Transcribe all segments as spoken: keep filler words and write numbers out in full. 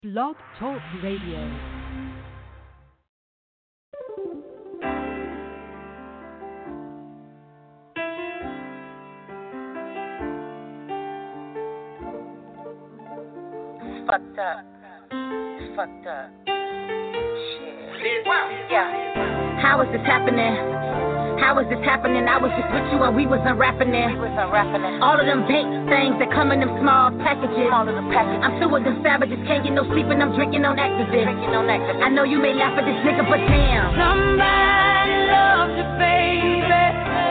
Blog Talk Radio. Fucked up. It's fucked up. Shit. Yeah. How is this happening? How is this happening? I was just with you while we wasn't rapping it. We wasn't rapping it. All of them big things that come in them small packages. All of the packages. I'm through with them savages. Can't get no sleep and I'm drinking on Actavis. Drinking on Actavis. I know you may laugh at this nigga, but damn. Somebody loves you, baby.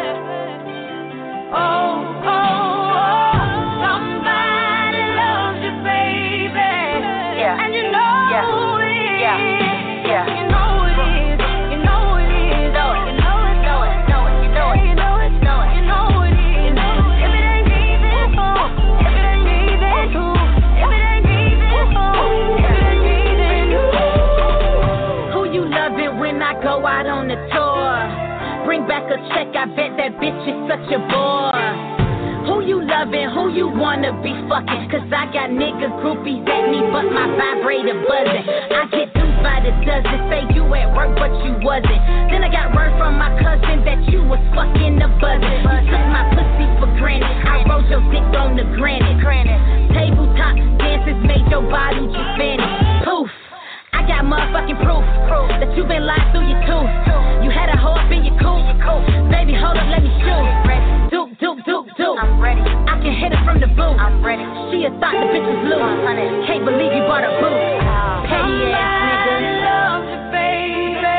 Oh, oh, oh. Somebody loves you, baby. Yeah. And you know yeah. it. Yeah. Yeah. You know it is. You know it is. Know it. You know it. Know it. Know it. You know it. You know it. Know it. You know it is. If it ain't even for, if it ain't even true, if it ain't even for, if it ain't even you. Who you loving when I go out on the tour? Bring back a check. I bet that bitch is such a bore. Who you loving, who you wanna be fucking? Cause I got nigga groupies at me, but my vibrator buzzing. I get through by the dozen, say you at work, but you wasn't. Then I got word from my cousin that you was fucking the buzzing. You took my pussy for granted, I rode your dick on the granite. Tabletop dances made your body just vanish. Poof. I got motherfucking proof, proof that you been lying through your tooth. You had a hoe up in your coop. Baby, hold up, let me shoot. Duke, Duke, Duke, Duke. I'm ready. I can hit it from the booth. I'm ready. She a thought the bitch was loose. Can't believe you bought a boot. Petty ass nigga. Loves you, baby.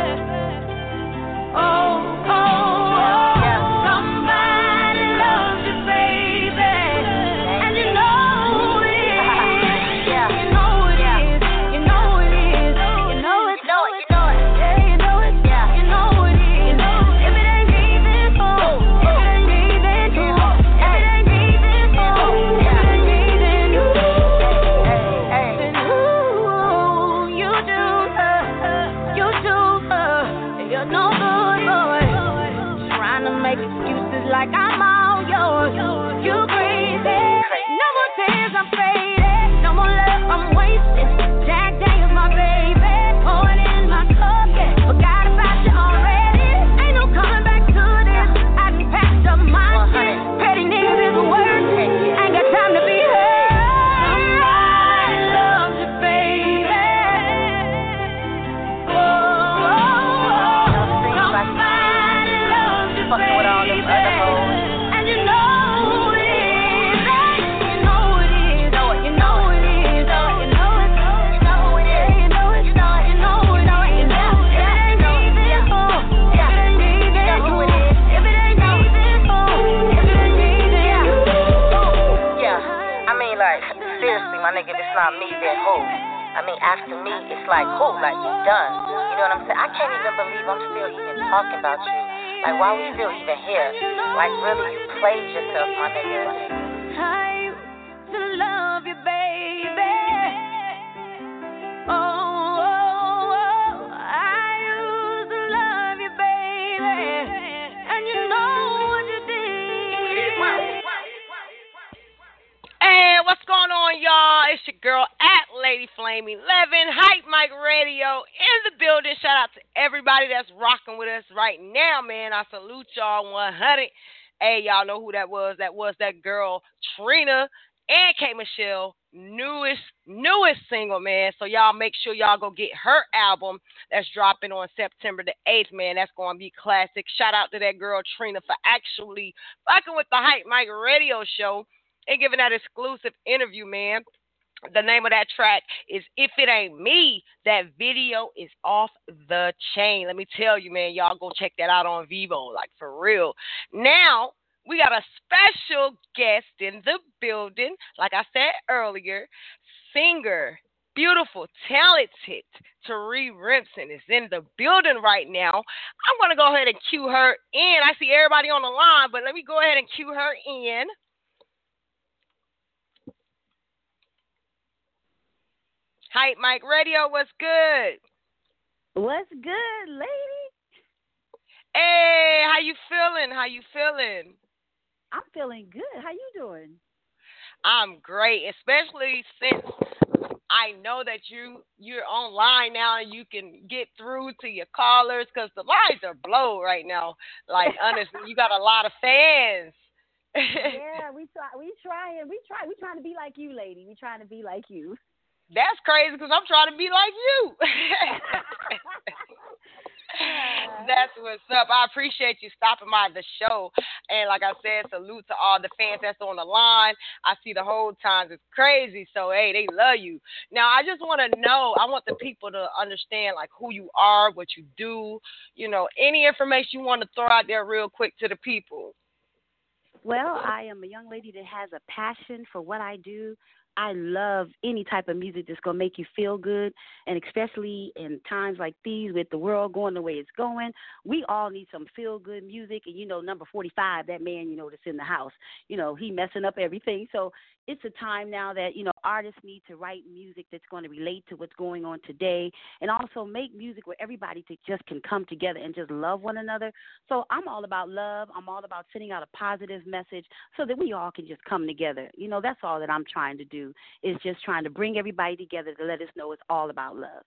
Oh, oh, oh. Yeah. Somebody loves you, baby. And you know it. Yeah. You know it is. You know it is. You know it. You know it. You know it. Yeah, you know it. Yeah. You know it is. If it ain't even for, if it ain't even true, if it ain't even for, if it ain't even you. Hey, hey. Ooh, you do her, you do her. You're no good boy. Trying to make excuses like I'm all yours. You crazy. No more tears, I'm faded. No more love, I'm wasted. Jack Daniels, my baby. Pour it in my cup, yeah. Forgot about you already. Ain't no coming back to this. I done packed up my shit. Petty niggas is worth it. Ain't got time to be hurt. Somebody loves you, baby. Oh, oh, oh. Somebody loves you, baby. And you know it is. You know it is. You know it is. You know it. You know it is. You know it. You know it. You know it. You know it. If it ain't even for, if it ain't even true, if it ain't even for, if it ain't even you. Yeah, I mean, like, seriously, my nigga, this not me, then who? I mean, after me, it's like, who? Like, you done. You know what I'm saying? I can't even believe I'm still even talking about you. Like, why we still even here? Like, really, you played yourself, my nigga. Time to love you, baby. Oh, oh, oh, I used to love you, baby. And you know what you did. Hey, what's going on, y'all? It's your girl at Lady Flame eleven, Hype Mike Radio in the building. Shout out to everybody that's rocking with us right now, man. I salute y'all one hundred. Hey, y'all know who that was? That was that girl Trina and K Michelle, newest newest single, man. So y'all make sure y'all go get her album that's dropping on September the eighth, man. That's going to be classic. Shout out to that girl Trina for actually fucking with the Hype Mike Radio show and giving that exclusive interview, man. The name of that track is If It Ain't Me. That video is off the chain. Let me tell you, man, y'all go check that out on Vivo, like for real. Now, we got a special guest in the building. Like I said earlier, singer, beautiful, talented Tari Remsen is in the building right now. I'm going to go ahead and cue her in. I see everybody on the line, but let me go ahead and cue her in. Hype Mike Radio, what's good? What's good, lady? Hey, how you feeling? How you feeling? I'm feeling good. How you doing? I'm great, especially since I know that you you're online now and you can get through to your callers because the lines are blown right now. Like honestly, you got a lot of fans. Yeah, we try. We trying. We try. We trying to be like you, lady. We trying to be like you. That's crazy because I'm trying to be like you. That's what's up. I appreciate you stopping by the show. And like I said, salute to all the fans that's on the line. I see the whole times. It's crazy. So, hey, they love you. Now, I just want to know, I want the people to understand, like, who you are, what you do, you know, any information you want to throw out there real quick to the people. Well, I am a young lady that has a passion for what I do. I love any type of music that's going to make you feel good, and especially in times like these with the world going the way it's going, we all need some feel-good music. And, you know, number forty-five, that man, you know, that's in the house, you know, he messing up everything. So it's a time now that, you know, artists need to write music that's going to relate to what's going on today, and also make music where everybody to just can come together and just love one another. So I'm all about love. I'm all about sending out a positive message so that we all can just come together. You know, that's all that I'm trying to do, is just trying to bring everybody together to let us know it's all about love.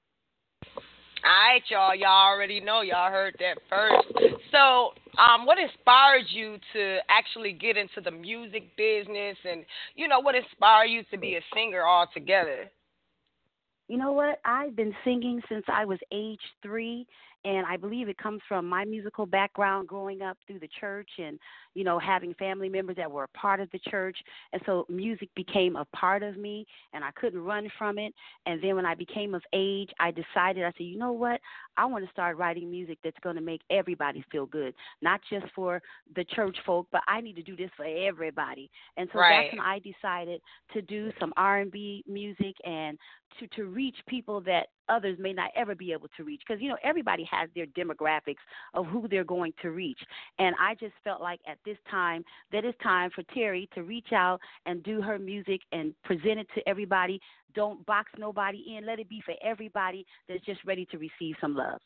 All right, y'all. Y'all already know. Y'all heard that first. So, um, what inspired you to actually get into the music business, and, you know, what inspired you to be a singer altogether? You know what? I've been singing since I was age three, and I believe it comes from my musical background growing up through the church and, you know, having family members that were a part of the church. And so music became a part of me, and I couldn't run from it. And then when I became of age, I decided, I said, you know what? I want to start writing music that's going to make everybody feel good, not just for the church folk, but I need to do this for everybody. And so Right. that's when I decided to do some R and B music and to, to reach people that others may not ever be able to reach, because, you know, everybody has their demographics of who they're going to reach. And I just felt like at this time that it's time for Terry to reach out and do her music and present it to everybody. Don't box nobody in. Let it be for everybody that's just ready to receive some love.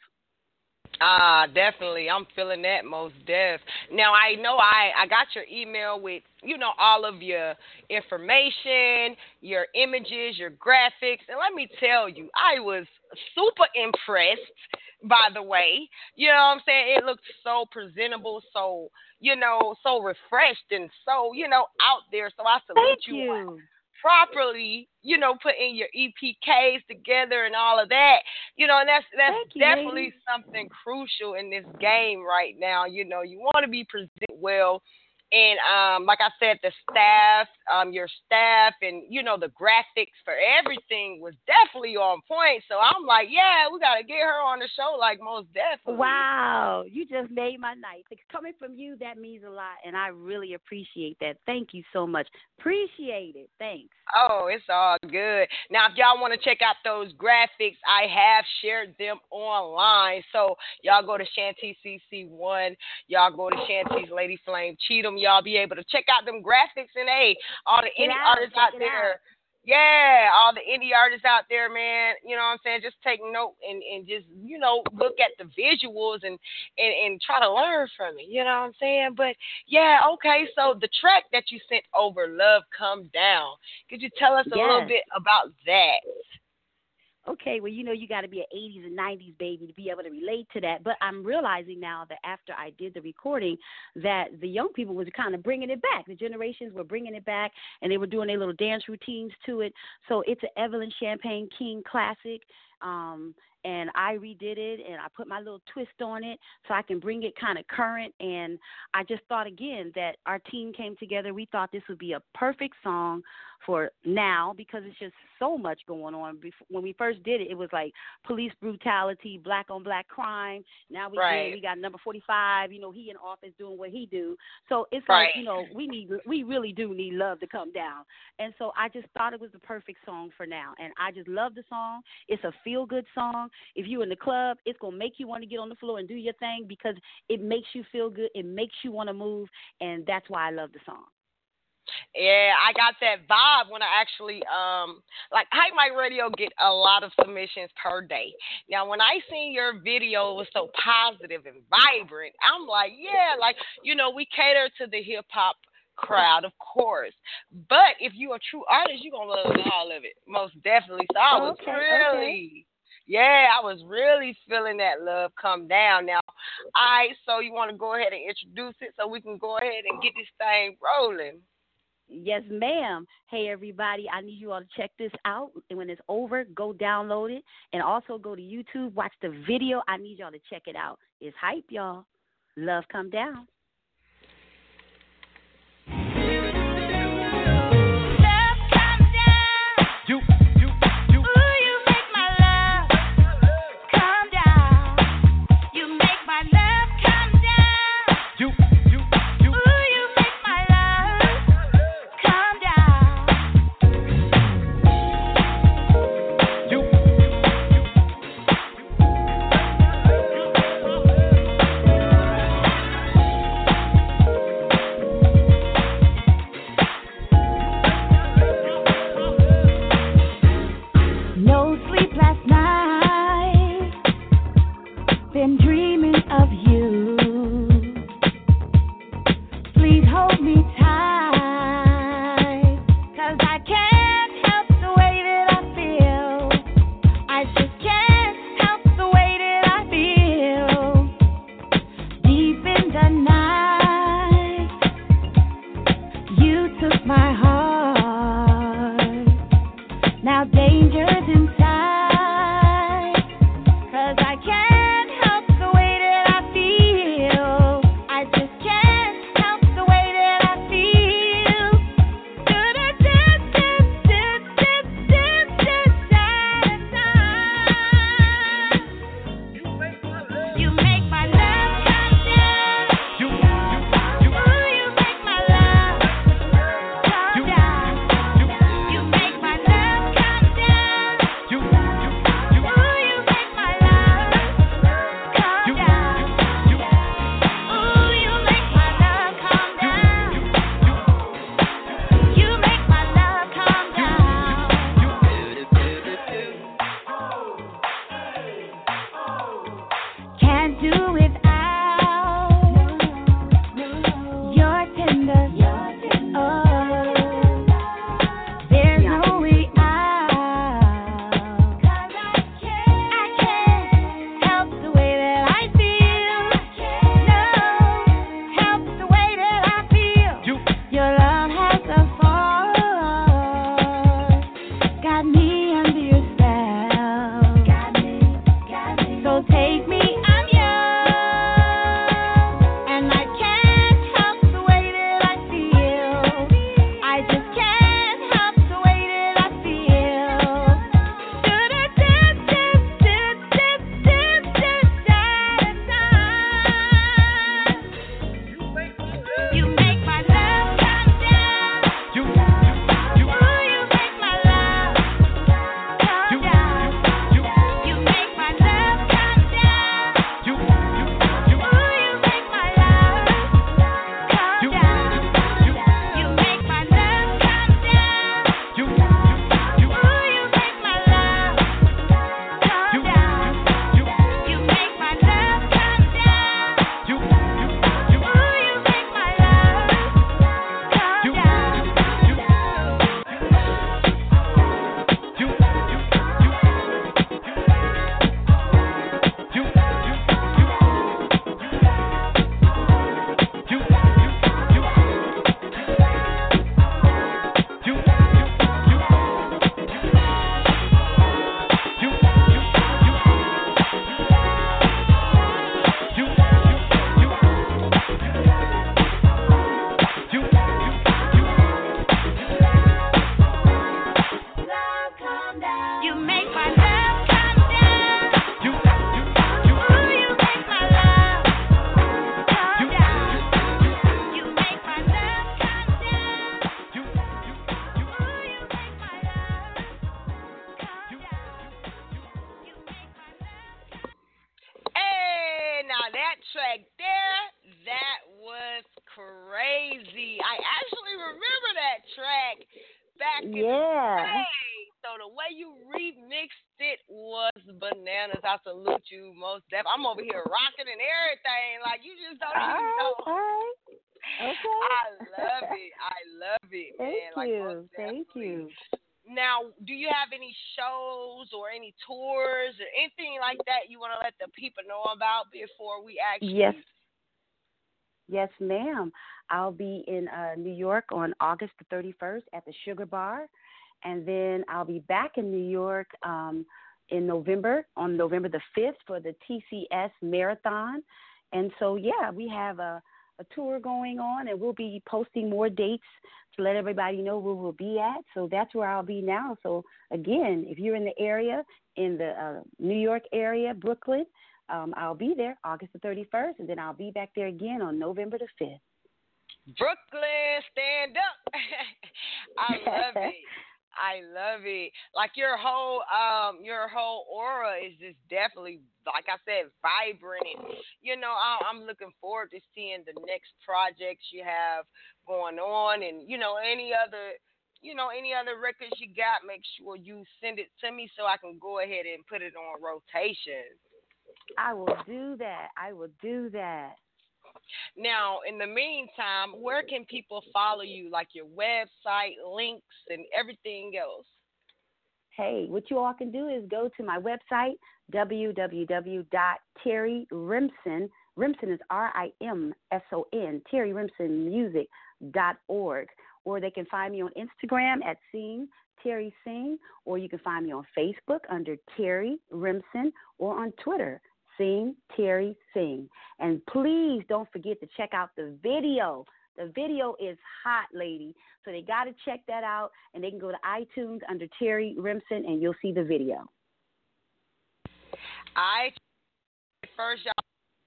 Ah, definitely. I'm feeling that most def. Now, I know I, I got your email with, you know, all of your information, your images, your graphics. And let me tell you, I was super impressed, by the way. You know what I'm saying? It looked so presentable, so, you know, so refreshed and so, you know, out there. So I salute Thank you. you. Properly, you know, putting your E P Ks together and all of that, you know, and that's that's Thank you, definitely lady. something crucial in this game right now. You know, you want to be presented well, and um, like I said, the staff, um, your staff, and you know, the graphics for everything was definitely on point. So I'm like, yeah, we gotta get her on the show, like most definitely. Wow, you just made my night. Coming from you, that means a lot, and I really appreciate that. Thank you so much. Appreciate it. Thanks. Oh, it's all good. Now, if y'all want to check out those graphics, I have shared them online. So y'all go to Shanti C C one. Y'all go to Shanti's Lady Flame Cheatham. Y'all be able to check out them graphics. And, hey, all the Check indie out, artists check out it there. out. Yeah, all the indie artists out there, man. You know what I'm saying? Just take note and, and just, you know, look at the visuals and, and, and try to learn from it. You know what I'm saying? But, yeah, okay. So the track that you sent over, Love Come Down, could you tell us a Yes. little bit about that? Okay, well, you know, you got to be an eighties and nineties baby to be able to relate to that. But I'm realizing now that after I did the recording that the young people was kind of bringing it back. The generations were bringing it back, and they were doing their little dance routines to it. So it's an Evelyn Champagne King classic. Um, and I redid it, and I put my little twist on it so I can bring it kind of current. And I just thought, again, that our team came together. We thought this would be a perfect song for now because it's just so much going on. Before, when we first did it, it was like police brutality, black on black crime. Now we Right. did, we got number forty-five. You know, he in office doing what he do. So it's Right. like, you know, we need, we really do need love to come down. And so I just thought it was the perfect song for now. And I just love the song. It's a feel good song. If you're in the club, it's going to make you want to get on the floor and do your thing because it makes you feel good. It makes you want to move. And that's why I love the song. Yeah, I got that vibe when I actually, um, like, Hype Mike Radio get a lot of submissions per day. Now, when I seen your video was so positive and vibrant, I'm like, yeah, like, you know, we cater to the hip-hop crowd, of course. But if you're a true artist, you're going to love all of it, most definitely. So I was Okay, really, yeah, I was really feeling that love come down. Now, all right, so you want to go ahead and introduce it so we can go ahead and get this thing rolling. Yes, ma'am. Hey, everybody. I need you all to check this out. And when it's over, go download it. And also go to YouTube, watch the video. I need y'all to check it out. It's hype, y'all. Love come down. track there, that was crazy. I actually remember that track back in yeah. the day. So the way you remixed it was bananas. I salute you most definitely. I'm over here rocking and everything. Like, you just don't even know. All right. Okay. I love it. I love it, man. Thank like, you. Thank you. Now, do you have any shows or any tours or anything like that you want to let the people know about before we actually? Yes. Yes, ma'am. I'll be in uh, New York on August the thirty-first at the Sugar Bar, and then I'll be back in New York um, in November, on November the fifth for the T C S Marathon. And so, yeah, we have a, a tour going on, and we'll be posting more dates to let everybody know where we'll be at. So that's where I'll be now. So, again, if you're in the area, in the uh, New York area, Brooklyn, um, I'll be there August the thirty-first, and then I'll be back there again on November the fifth. Brooklyn, stand up. I love it. I love it. Like your whole um your whole aura is just definitely, like I said, vibrant. And, you know, I, I'm looking forward to seeing the next projects you have going on, and you know any other you know any other records you got. Make sure you send it to me so I can go ahead and put it on rotation. I will do that. I will do that. Now, in the meantime, where can people follow you, like your website, links, and everything else? Hey, what you all can do is go to my website, w w w dot terry rimson, Rimson is R I M S O N, terry rimson music dot org. Or they can find me on Instagram at Sing Terry Sing, or you can find me on Facebook under Terry Rimson, or on Twitter, Sing Terry Sing. And please don't forget to check out the video. The video is hot, lady. So they got to check that out, and they can go to iTunes under Terry Rimson, and you'll see the video. I first, y'all.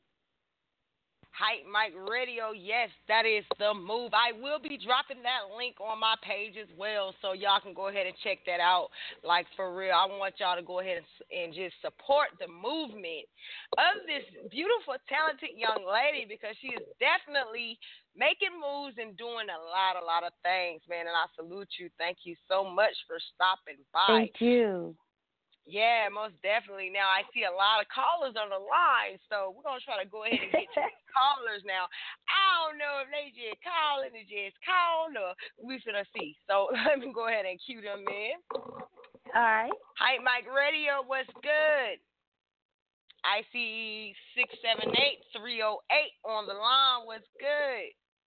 Hype Mic Radio, yes, that is the move. I will be dropping that link on my page as well, so y'all can go ahead and check that out. Like, for real, I want y'all to go ahead and, and just support the movement of this beautiful, talented young lady, because she is definitely making moves and doing a lot, a lot of things, man, and I salute you. Thank you so much for stopping by. Thank you. Yeah, most definitely. Now, I see a lot of callers on the line, so we're going to try to go ahead and get to these callers now. I don't know if they just calling or just calling, or we finna see. So let me go ahead and cue them in. All right. Hype Mic Radio, what's good? I see six seven eight, three oh eight on the line. What's good?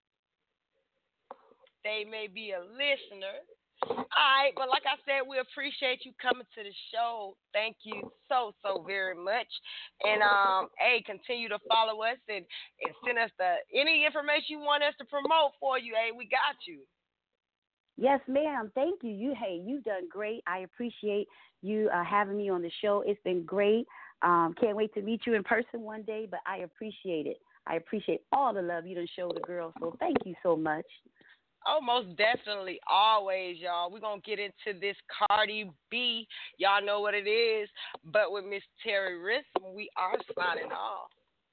They may be a listener. All right, but like I said, we appreciate you coming to the show. Thank you so, so very much. And, um, hey, continue to follow us and, and send us the any information you want us to promote for you. Hey, we got you. Yes, ma'am. Thank you. You, hey, you've done great. I appreciate you uh, having me on the show. It's been great. Um, can't wait to meet you in person one day, but I appreciate it. I appreciate all the love you done showed the girls, so thank you so much. Oh, most definitely. Always, y'all. We're going to get into this Cardi B. Y'all know what it is. But with Miss Terry Rimson, we are signing off.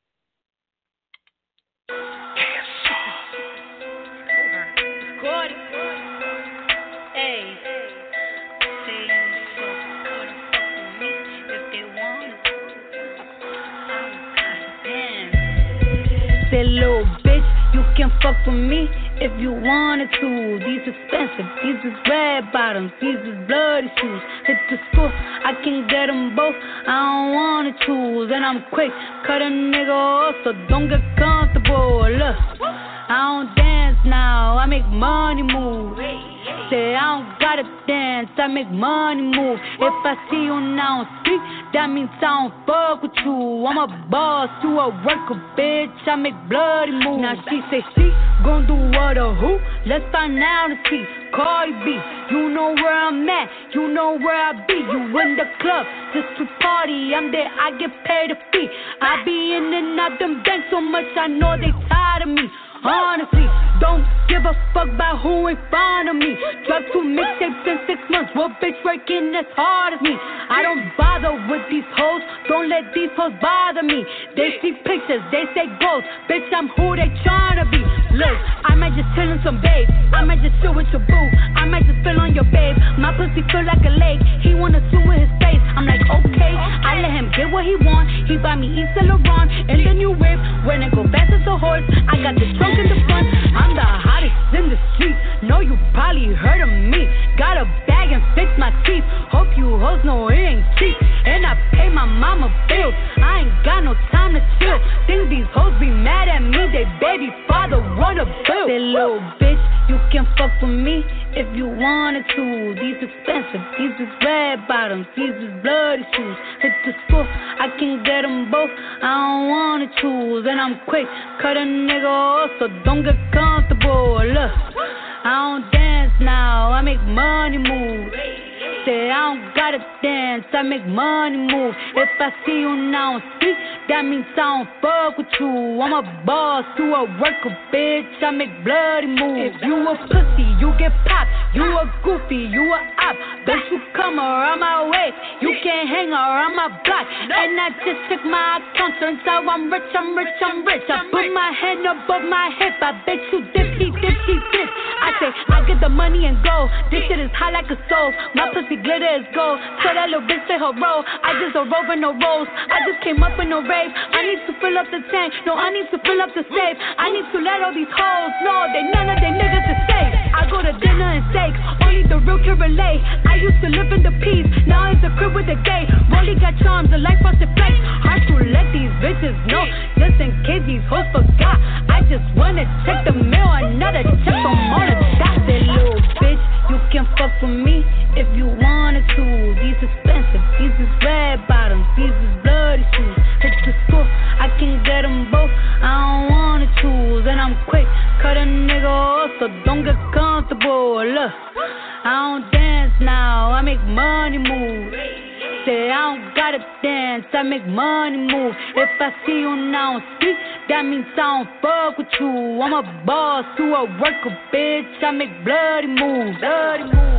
Cardi. Hey. Say so Cardi fuck with me if they want it. Say little bitch, you can fuck with me if you wanted to. These expensive, these is red bottoms, these is bloody shoes. Hit the school, I can get them both, I don't wanna choose. And I'm quick, cut a nigga off, so don't get comfortable. Look, I don't dance now, I make money move. Say I don't gotta dance, I make money move. If I see you now speak, that means I don't fuck with you. I'm a boss, you a worker, bitch, I make bloody moves. Now she say she gon' do what or who? Let's find out and see. Cardi B, you know where I'm at, you know where I be. You in the club just to party, I'm there, I get paid a fee. I be in and out them banks so much, I know they tired of me. Honestly, don't give a fuck about who in front of me. Drop two mixtapes in six months, what bitch working as hard as me? I don't bother with these hoes, don't let these hoes bother me. They see pictures, they say goals, bitch I'm who they tryna be. Look, I might just chill in some babe, I might just chill with your boo, I might just spill on your babe. My pussy feel like a lake, he wanna swim with his face. I'm like okay, I let him get what he want. He buy me Yves Saint Laurent and the new whip. When I go fast as a horse, I got the trunk in the front. bottoms, these is bloody shoes. Hit the school, I can get them both, I don't wanna choose. And I'm quick, cut a nigga off, so don't get comfortable. Look, I don't dance now, I make money move. Say I don't gotta dance, I make money move. If I see you now speak, that means I don't fuck with you. I'm a boss to a worker, bitch, I make bloody moves. If you a pussy, you get popped. You a goofy, you a op. Bitch, you come around my way, you can't hang around my block. And I just check my account, turns out I'm rich, I'm rich, I'm rich. I put my hand above my hip, I bet you dipsy, dipsy, dip. I say, I get the money and go. This shit is hot like a stove. My pussy glitter is gold. So that little bitch play her role. I just a rover, no rolls. I just came up in no rave. I need to fill up the tank. No, I need to fill up the safe. I need to let all these hoes know they none of they niggas is safe. I go to dinner and steak. Only the real can relate. I used to live in the peace. Now it's a crib with a gate. Rolly got charms, a life on the flex. Hard to let these bitches know. Just in case these hoes forgot. I just wanna check the mail. Another check from all the dots. That little bitch, you can fuck with me if you wanted to. These expensive, these is red bottoms, these is bloody shoes. Hit the school, I can get them both, I don't wanna choose. And I'm quick, cut a nigga off, so don't get comfortable. Look, I don't dance now, I make money move. Say I don't gotta dance, I make money move. If I see you now speak, that means I don't fuck with you. I'm a boss to a worker, bitch, I make bloody moves. Bloody moves.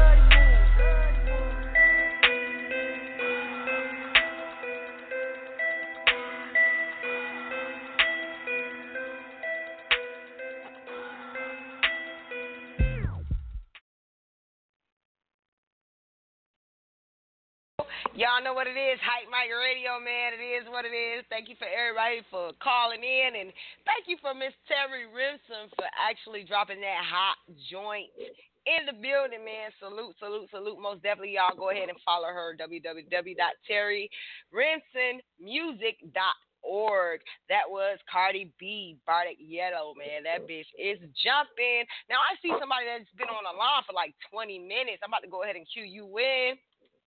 Y'all know what it is, Hype Mike Radio, man. It is what it is. Thank you for everybody for calling in, and thank you for Miss Terry Rimson for actually dropping that hot joint in the building, man. Salute, salute, salute. Most definitely, y'all go ahead and follow her, w w w dot terry rimson music dot org. That was Cardi B, Bardic Yellow, man. That bitch is jumping. Now, I see somebody that's been on the line for like twenty minutes. I'm about to go ahead and cue you in.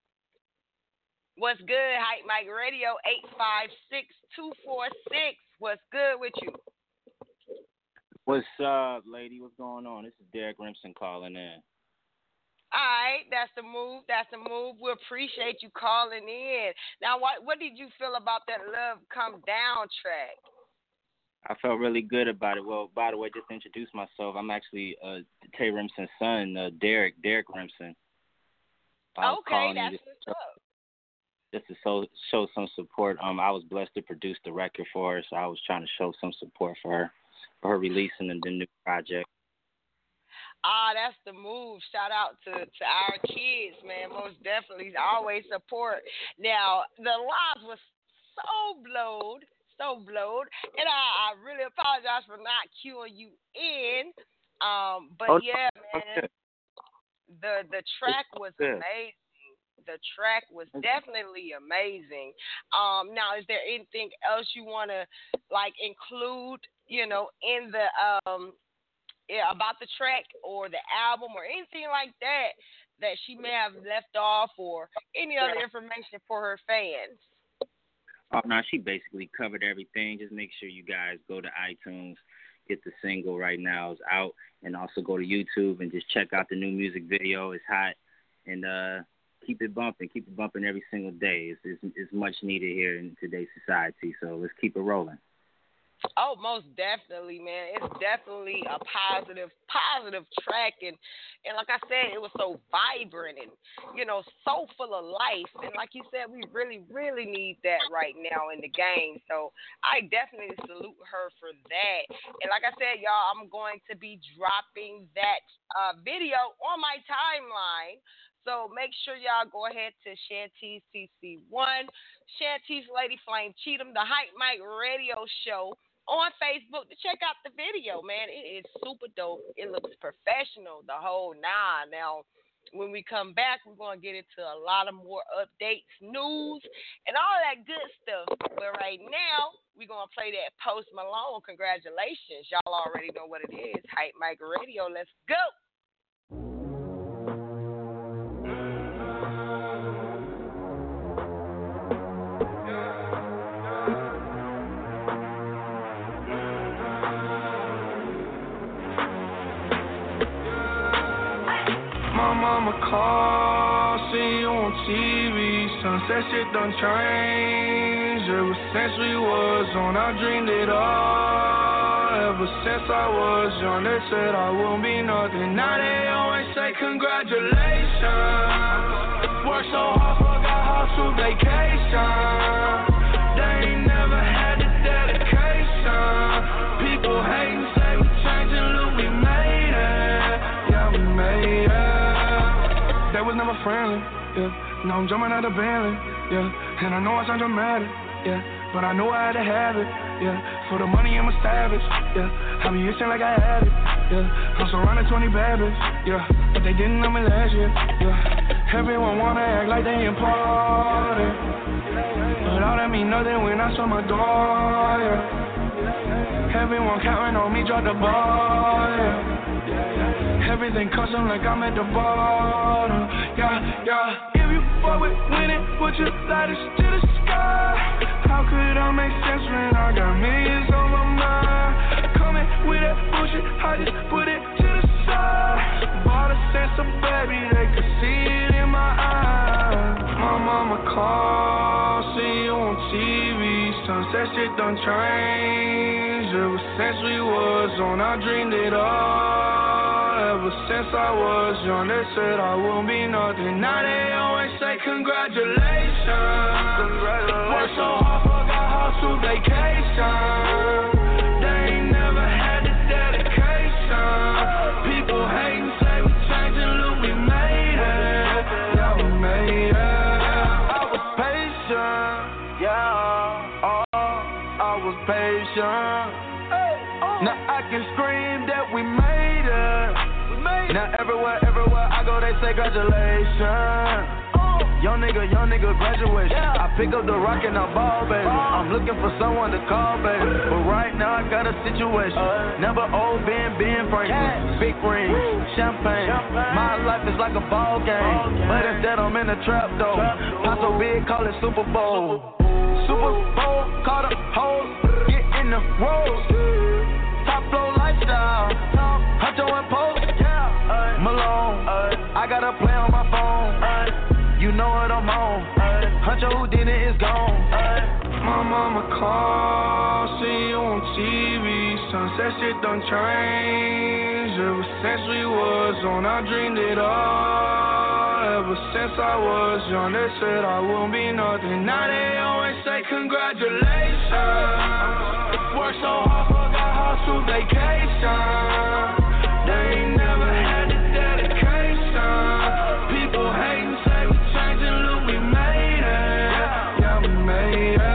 What's good, Hype Mike Radio, eight five six, two four six. What's good with you? What's up, lady? What's going on? This is Derek Rimson calling in. All right, that's the move. That's the move. We appreciate you calling in. Now, what what did you feel about that Love Come Down track? I felt really good about it. Well, by the way, just to introduce myself, I'm actually uh, Tay Rimson's son, uh, Derek, Derek Rimson. Okay, that's what's up. Just to show, show some support. Um, I was blessed to produce the record for her, so I was trying to show some support for her, for her releasing the, the new project. Ah, that's the move. Shout out to, to our kids, man. Most definitely. Always support. Now, the live was so blowed, so blowed, and I, I really apologize for not queuing you in. Um, but oh, yeah, man, okay. the the track was amazing. The track was definitely amazing. Um, now, is there anything else you want to like include, you know, in the um, yeah, about the track or the album or anything like that that she may have left off, or any other information for her fans? Oh no, she basically covered everything. Just make sure you guys go to iTunes, get the single right now, it's out, and also go to YouTube and just check out the new music video. It's hot, and uh. Keep it bumping. Keep it bumping every single day. It's, it's, it's much needed here in today's society, so let's keep it rolling. Oh, most definitely, man. It's definitely a positive, positive track. And, and like I said, it was so vibrant and, you know, so full of life. And like you said, we really, really need that right now in the game. So I definitely salute her for that. And like I said, y'all, I'm going to be dropping that uh, video on my timeline. So make sure y'all go ahead to Shantice C C one, Shantice Lady Flame Cheatham, the Hype Mike Radio Show on Facebook to check out the video, man. It is super dope. It looks professional, the whole nine. Now, when we come back, we're going to get into a lot of more updates, news, and all that good stuff. But right now, we're going to play that Post Malone. Congratulations. Y'all already know what it is. Hype Mike Radio. Let's go. T V. Sunset shit done changed. Ever since we was on, I dreamed it all. Ever since I was young, they said I won't be nothing. Now they always say congratulations. Worked so hard, forgot how to vacation. They ain't never had the dedication. People hating, say we changing, look, we made it. Yeah, we made it. That was never friendly, yeah. Now I'm jumping out of Bentley, yeah. And I know I sound dramatic, yeah. But I know I had to have it, yeah. For the money, I'm a savage, yeah. I be itching like I had it, yeah. I'm surrounded twenty bad bitches, yeah. But they didn't know me last year, yeah. Everyone wanna act like they important, but all that mean nothing when I saw my door, yeah. Everyone counting on me, drop the ball, yeah. Everything custom like I'm at the bottom, yeah, yeah. If you fuck with winning, put your lighters to the sky. How could I make sense when I got millions on my mind? Coming with that bullshit, I just put it to the side. Bought a sense of baby, they could see it in my eyes. My mama called, see you on T V. Sunset shit done changed. Ever since we was on, I dreamed it all. Ever since I was young, they said I won't be nothing. Now they always say congratulations. Congratulations. Worked so hard, forgot how to vacation. They ain't never had the dedication. People hating, say we changing, look, we made it. Yeah, we made it. I was patient, yeah. Oh, I was patient. Now I can scream that we made it. Now everywhere, everywhere I go, they say congratulations. Young nigga, young nigga, graduation. I pick up the rock and I ball, baby. I'm looking for someone to call, baby. But right now I got a situation. Never old Ben, Ben Franklin. Big ring, champagne. My life is like a ball game. But instead I'm in a trap, though. Pop so big, call it Super Bowl. Super Bowl, call the hoes, get in the road. Top flow lifestyle, Huncho and Post. Malone, I got a play on my phone. You know what I'm on. Huncho who did it is gone. My mama called, see you on T V. Sunset shit done changed. Ever since we was on, I dreamed it all. Ever since I was young, they said I won't be nothing. Now they always say congratulations. Worked so hard, forgot how to vacation. They ain't never had the dedication. People hating, say we changing, look, we made it. Yeah, we made it.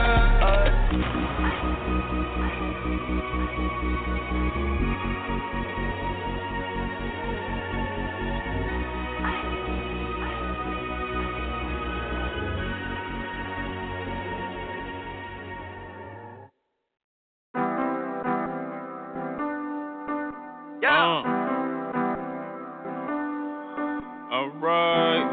Uh, all right.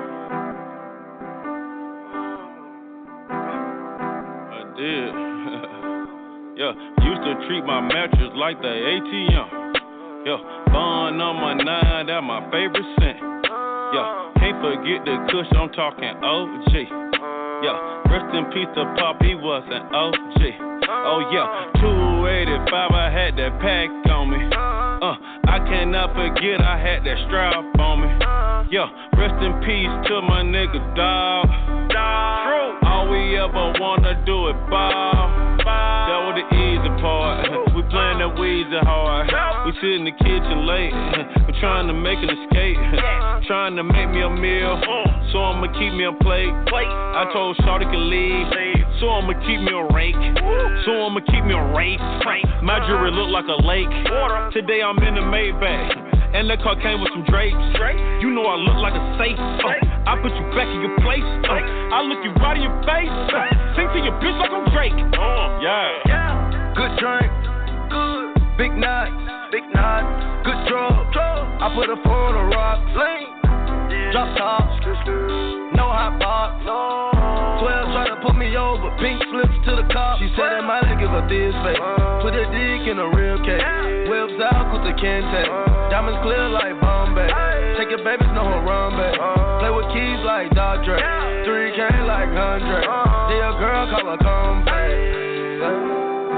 I did. Yeah, used to treat my mattress like the A T M. Yeah, bond number nine, that my favorite scent. Yeah, can't forget the kush, I'm talking O G. Yeah, rest in peace to Pop, he was an O G. Oh yeah, two eighty-five, I had that pack on me. Uh, I cannot forget I had that strap on me. Yeah, rest in peace to my nigga dog. True. All we ever wanna do is ball. That was the easy part. We playing that Weezy hard. We sit in the kitchen late. We trying to make an escape. Trying to make me a meal. So I'ma keep me a plate. I told Shawty can leave. So I'ma keep me a rake. So I'ma keep me a rake. My jewelry look like a lake. Today I'm in the Maybach. And that car came with some drapes. You know I look like a safe. Uh, I put you back in your place. Uh, I look you right in your face. Uh, sing to your bitch like I'm Drake. Yeah. Good drink. Good. Big knot. Big knot. Good drug. I put a four on the rock. Drop top. No hot box. twelve try to put me over. Pink slips to the cop. She said that might give her this face. Put a dick in a real case. Whips out with the Kente. Diamonds clear like Bombay. Take your babies, know her run back. Play with keys like Doctor. three K like one hundred. Dear girl, call her come pay.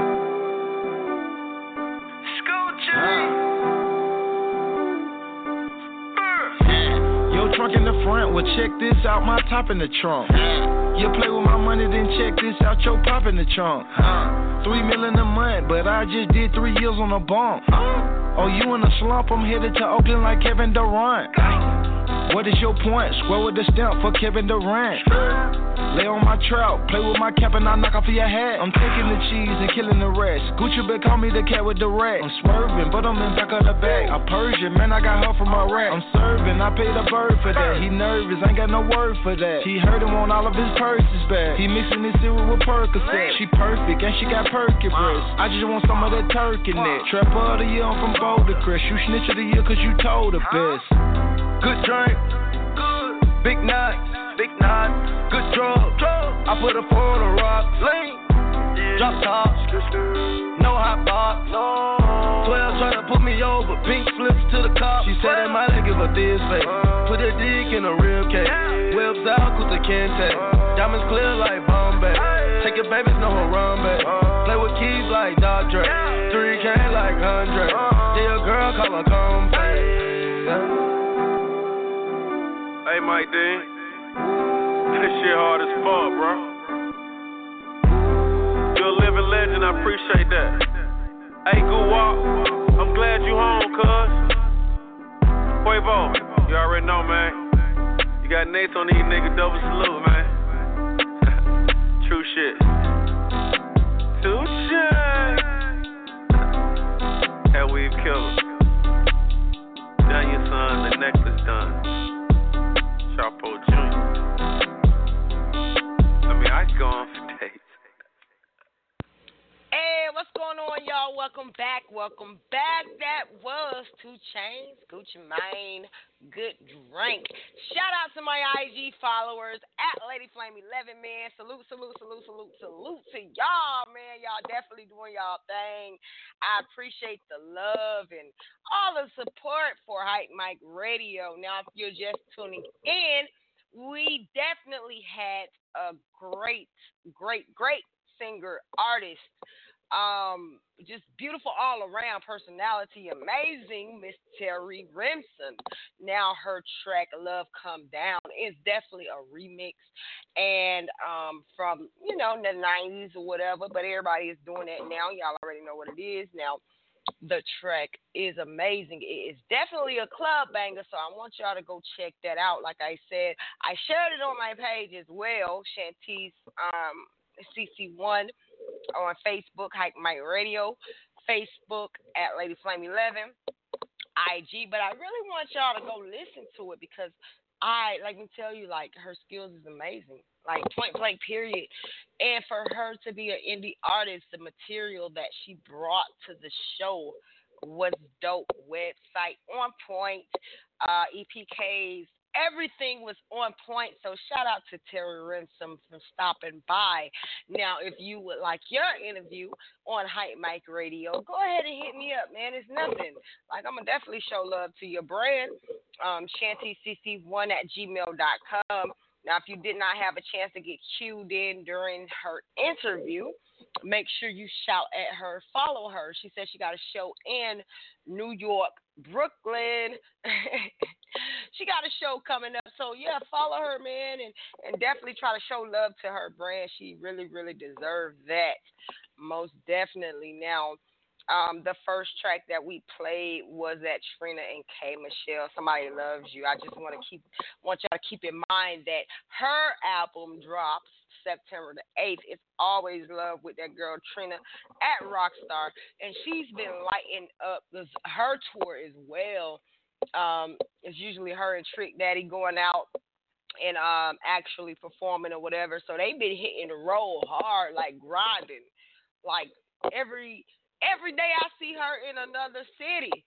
Trunk in the front, well check this out, my top in the trunk. You play with my money, then check this out, your pop in the trunk. Uh, three million a month, but I just did three years on a bump. Oh, you in a slump, I'm headed to Oakland like Kevin Durant. What is your point? Square with the stamp for Kevin Durant. Lay on my trout, play with my cap and I knock off your hat. I'm taking the cheese and killing the rest. Gucci been call me the cat with the rat. I'm swerving, but I'm in back of the bag. I'm Persian, man, I got her from Iraq. I'm serving, I paid a bird for that. He nervous, ain't got no word for that. He heard him on all of his purses back. He mixing his cereal with Percocet. She perfect and she got perky breasts. I just want some of that turkey neck. Trapper of the year, I'm from Boulder Crest. You snitch of the year cause you told the best. Good drink, good. Big night, big night, good drug. drug. I put a four on the rock, lean, yeah. Drop top, no hot box. No. twelve try to put me over, pink flips to the cop. She said that might give a this face. Put a dick in a rib cage. Whips out with the Kente. Diamonds clear like Bombay. Take your babies, know her run back. Play with keys like Dr. three K like one hundred. Dear girl, call her come pay. Hey, Mike Dean, this shit hard as fuck, bro. You're a living legend, I appreciate that. Hey, Goo Wop, I'm glad you home, cuz. Quavo, you already know, man. You got Nates on these niggas, double salute, man. True shit. True shit. That weave killer. Done your son, the necklace done. Chapo Junior I mean, I go on for days. Hey, what's going on, y'all? Welcome back. Welcome back. That was two Chainz, Gucci Mane, Good Drink. Shout out to my I G followers at Lady Flame eleven, man. Salute, salute, salute, salute, salute to y'all, man. Y'all definitely doing y'all thing. I appreciate the love and all the support for Hype Mic Radio. Now, if you're just tuning in, we definitely had a great, great, great singer, artist. Um, just beautiful all around personality, amazing Miss Terry Remsen. Now her track "Love Come Down" is definitely a remix, and um, from you know the nineties or whatever. But everybody is doing that now. Y'all already know what it is now. The track is amazing. It is definitely a club banger, so I want y'all to go check that out. Like I said, I shared it on my page as well, Shantice um, C C one. On Facebook, Hype Mic Radio, Facebook at Lady Flame eleven, I G. But I really want y'all to go listen to it because I, like me tell you, like, her skills is amazing. Like, point blank, period. And for her to be an indie artist, the material that she brought to the show was dope. Website on point, uh, E P Ks. Everything was on point, so shout out to Terry Remsen for stopping by. Now, if you would like your interview on Hype Mic Radio, go ahead and hit me up, man. It's nothing. Like, I'm going to definitely show love to your brand, um, Shanty C C one at gmail dot com. Now, if you did not have a chance to get cued in during her interview, make sure you shout at her, follow her. She said she got a show in New York, Brooklyn. She got a show coming up. So, yeah, follow her, man, and, and definitely try to show love to her brand. She really, really deserves that, most definitely. Now, um, the first track that we played was that Trina and K. Michelle, Somebody Loves You. I just want to keep want y'all to keep in mind that her album drops September the eighth. It's Always Love with that girl Trina at Rockstar, and she's been lighting up this, her tour as well. Um, it's usually her and Trick Daddy going out and um, actually performing or whatever. So they've been hitting the road hard, like grinding. Like every every day I see her in another city.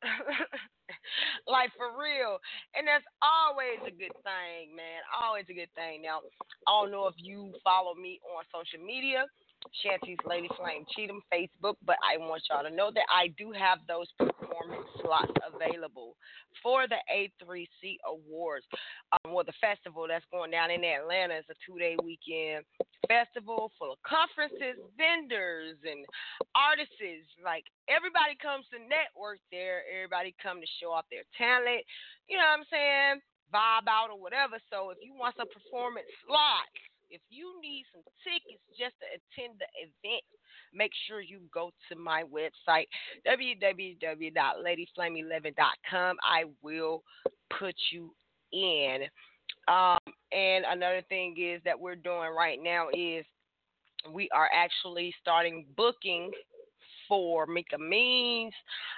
Like for real. And that's always a good thing, man. Always a good thing. Now, I don't know if you follow me on social media, Shanty's Lady Flame Cheatham Facebook, but I want y'all to know that I do have those performance slots available for the A three C Awards. Um, well, the festival that's going down in Atlanta is a two-day weekend festival full of conferences, vendors, and artists. Like, everybody comes to network there. Everybody come to show off their talent. You know what I'm saying? Vibe out or whatever. So if you want some performance slots, if you need some tickets just to attend the event, make sure you go to my website, w w w dot lady flame eleven dot com. I will put you in. Um, and another thing is that we're doing right now is we are actually starting booking for Mika Means,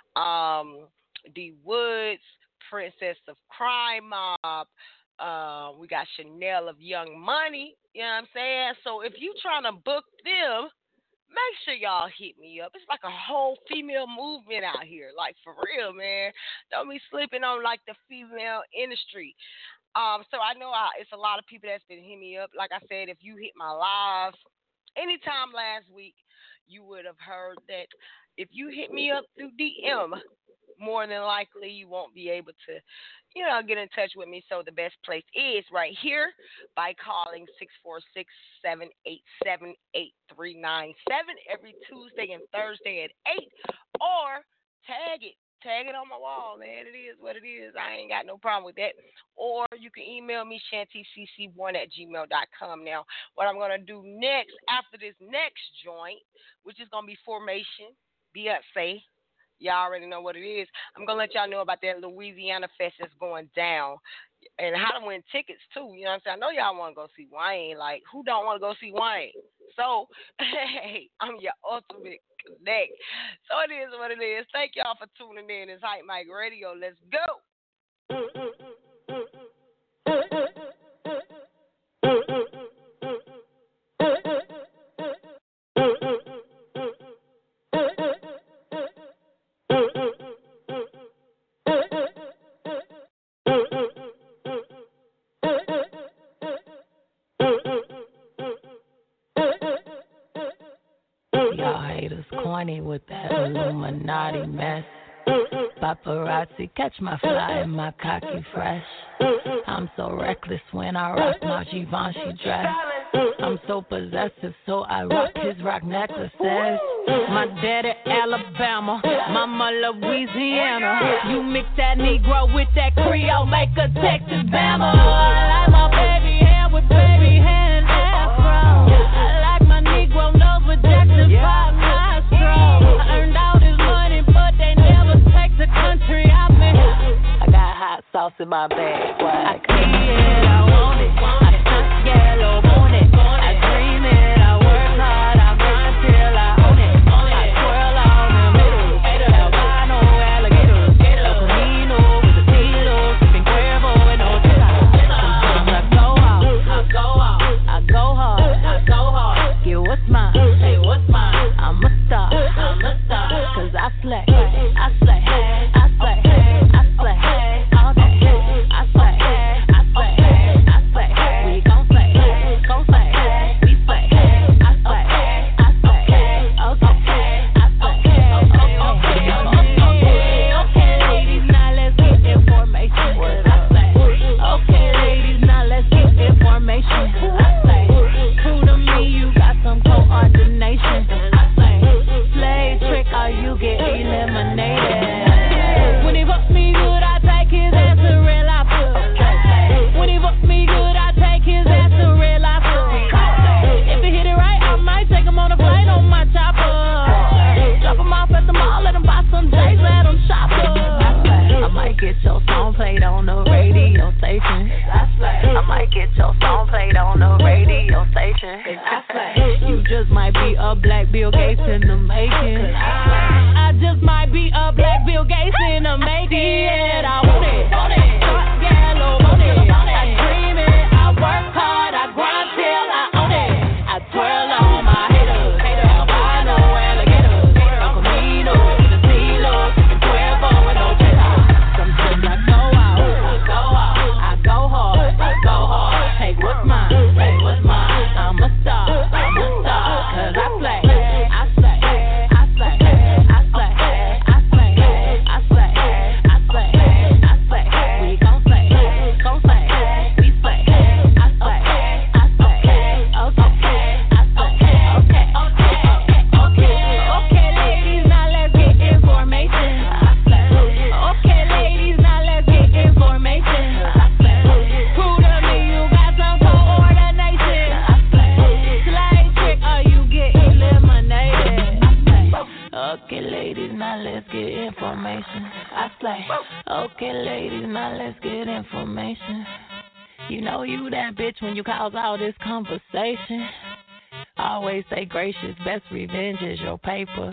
um, D Woods, Princess of Crime Mob. Uh, we got Chanel of Young Money, you know what I'm saying? So if you trying to book them, make sure y'all hit me up. It's like a whole female movement out here, like for real, man. Don't be sleeping on like the female industry. Um, so I know I, it's a lot of people that's been hitting me up. Like I said, if you hit my live anytime last week, you would have heard that if you hit me up through D M, more than likely you won't be able to, you know, get in touch with me. So the best place is right here by calling six four six, seven eight seven, eight three nine seven every Tuesday and Thursday at eight, or tag it. Tag it on my wall, man. It is what it is. I ain't got no problem with that. Or you can email me, shanty c c one at gmail dot com. Now, what I'm going to do next, after this next joint, which is going to be Formation, Beyonce. Y'all already know what it is. I'm going to let y'all know about that Louisiana Fest that's going down and how to win tickets, too. You know what I'm saying? I know y'all want to go see Wayne. Like, who don't want to go see Wayne? So, hey, I'm your ultimate connect. So it is what it is. Thank y'all for tuning in. It's Hype Mike Radio. Let's go. With that Illuminati mess, paparazzi catch my fly and my cocky fresh. I'm so reckless when I rock my Givenchy dress. I'm so possessive, so I rock his rock necklaces. My daddy Alabama, mama Louisiana. You mix that Negro with that Creole, make a Texas Bama. I like my baby hair with baby hair and afro. I like my Negro nose with Jackson five. I earned all this money, but they never take the country out me. I got hot sauce in my bag. What? I see it, I want it. I stuck yellow on it. I dream it, I work hard, I grind till I own it. I twirl on them hitters, albino alligators, El Camino with the Tilo, sipping Cuervo and Otera. Sometimes I go out, I go out, I go hard, I go hard. Get what's mine, hey, what's mine? I'm a star, I'm a star, cause I slay, I slay, I slay, I slay, all day, I slay, I slay, I slay, we gon' slay, gon' slay, we slay, I slay, I slay, okay, I slay, okay, okay, okay, ladies, now let's get information, I slay, okay, ladies, now let's get information, I slay, true to me, you got some coordination. Or you get eliminated. When he fuck me good, I take his ass to real life. When he fuck me good, I take his ass to real life. If he hit it right, I might take him on a flight on my chopper. Drop him off at the mall, let him buy some J's, let him shop up. I might get your song played on the radio station. I might get your song played on the radio station. You just might be a black Bill Gates in the making. I just might be a black Bill Gates in the making. I want it, want it, dark yellow, want it. I dream it, I work hard, I grind till I own it. I twirl on my haters, albino alligators, El Camino with the Tilo, and Cuervo and Otera. Sometimes I go out, I go out, I go hard, I go hard. Hey, what's mine? Hey, what's mine? I'm a star, I'm a star, cause I play. now let's get information. I slay. Okay, ladies, now let's get information. You know you that bitch when you cause all this conversation. Always say gracious, best revenge is your paper.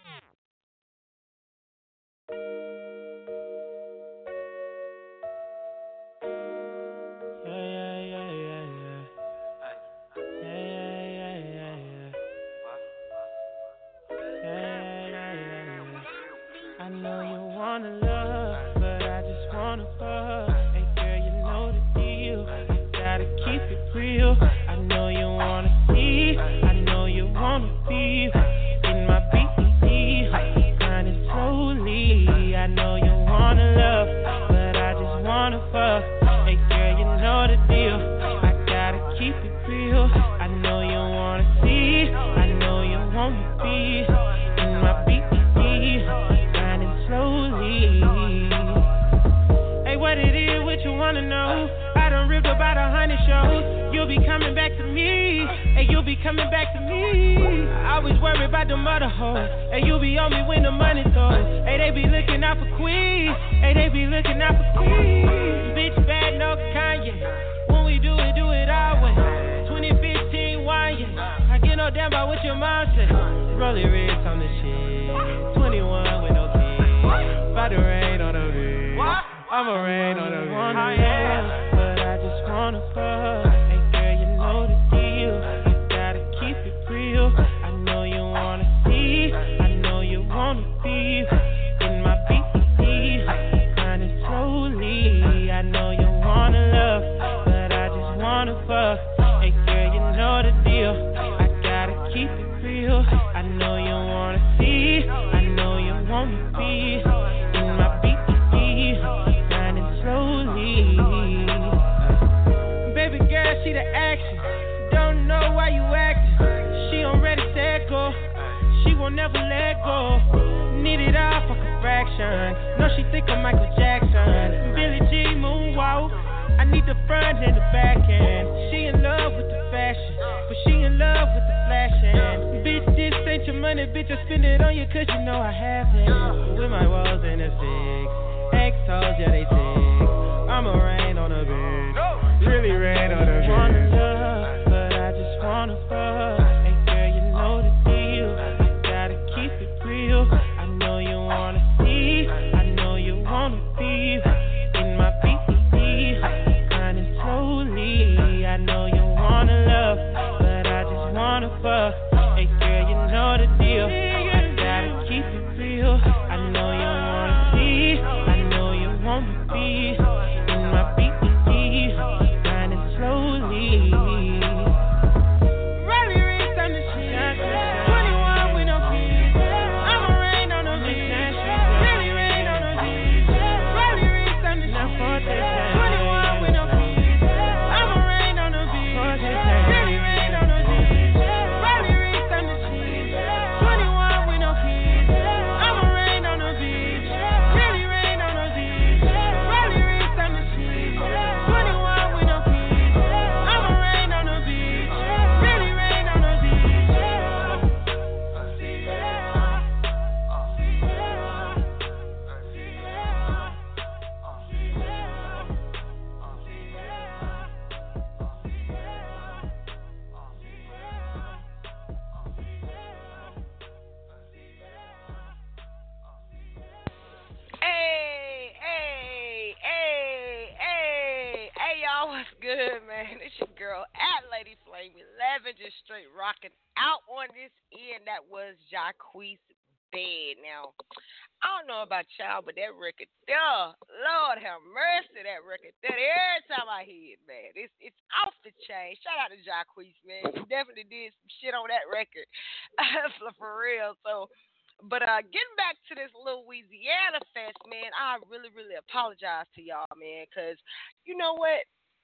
Child, but that record there, Lord have mercy, that record there. Every time I hear it, man, it's it's off the chain. Shout out to Jacquees, man. He definitely did some shit on that record, for, for real. So, but uh, getting back to this little Louisiana fest, man, I really, really apologize to y'all, man, because you know what?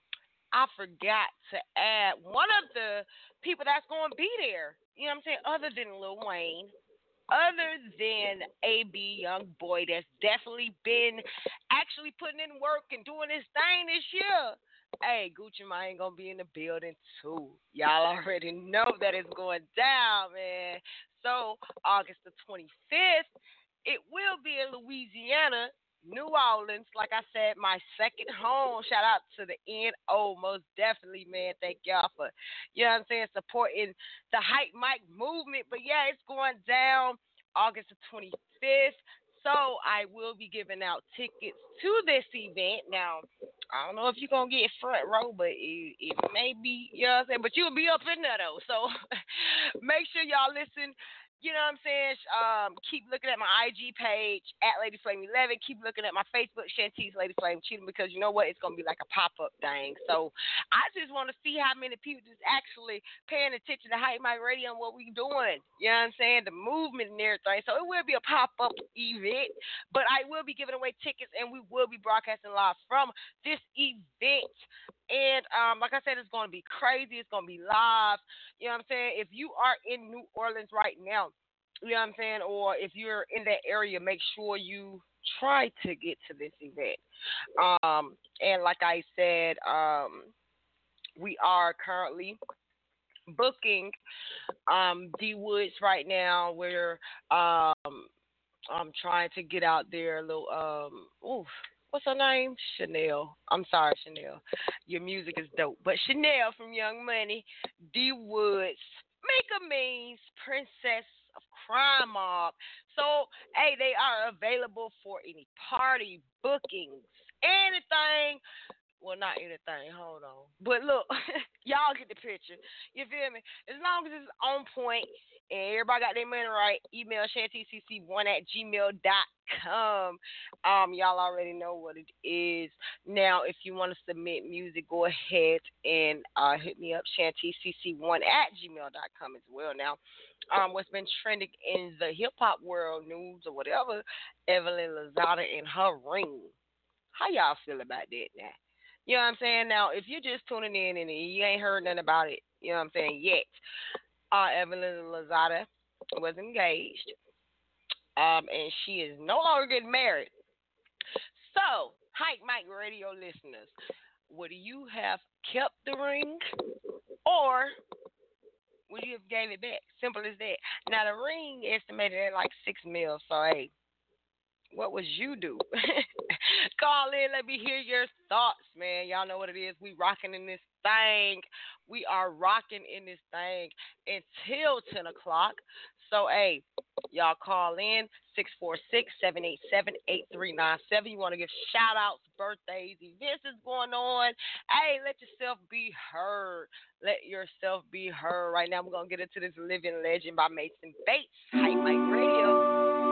I forgot to add one of the people that's going to be there. You know what I'm saying? Other than Lil Wayne. Other than A B Young Boy, that's definitely been actually putting in work and doing his thing this year. Hey, Gucci Mane gonna be in the building too. Y'all already know that it's going down, man. So August the twenty-fifth it will be in Louisiana, New Orleans. Like I said, my second home. Shout out to the N O, most definitely, man. Thank y'all for, you know what I'm saying, supporting the Hype Mic movement. But yeah, it's going down August the twenty-fifth. So I will be giving out tickets to this event. Now, I don't know if you're going to get front row, but it, it may be, you know what I'm saying, but you'll be up in there, though. So make sure y'all listen. You know what I'm saying? Um, keep looking at my I G page, at Lady Flame eleven. Keep looking at my Facebook, Shantice Lady Flame Cheatham, because you know what? It's going to be like a pop-up thing. So I just want to see how many people is actually paying attention to Hype Mic Radio and what we doing. You know what I'm saying? The movement and everything. So it will be a pop-up event, but I will be giving away tickets, and we will be broadcasting live from this event. And um, like I said, it's going to be crazy. It's going to be live. You know what I'm saying? If you are in New Orleans right now, you know what I'm saying, or if you're in that area, make sure you try to get to this event. Um, and like I said, um, we are currently booking um, D Woods right now. We're um, I'm trying to get out there a little. Um, oof. What's her name? Chanel. I'm sorry, Chanel. Your music is dope. But Chanel from Young Money, D Woods, Mika Means, Princess of Crime Mob. So, hey, they are available for any party, bookings, anything. Well, not anything. Hold on. But look, y'all get the picture. You feel me? As long as it's on point and everybody got their money right, email shanty c c one at gmail dot com. Um, y'all already know what it is. Now, if you want to submit music, go ahead and uh, hit me up, shanty c c one at gmail dot com as well. Now, um, what's been trending in the hip-hop world, news or whatever, Evelyn Lozada and her ring. How y'all feel about that now? You know what I'm saying? Now, if you're just tuning in and you ain't heard nothing about it, you know what I'm saying, yet, uh, Evelyn Lozada was engaged, um, and she is no longer getting married. So, Hype Mic Radio listeners, would you have kept the ring, or would you have gave it back? Simple as that. Now, the ring estimated at like six mil, so, hey, what would you do? Call in. Let me hear your thoughts, man. Y'all know what it is. We rocking in this thing. We are rocking in this thing until ten o'clock. So, hey, y'all call in six four six, seven eight seven, eight three nine seven. You want to give shout-outs, birthdays, events is going on. Hey, let yourself be heard. Let yourself be heard. Right now, we're going to get into this Living Legend by Mason Bates. Hype Mic Radio.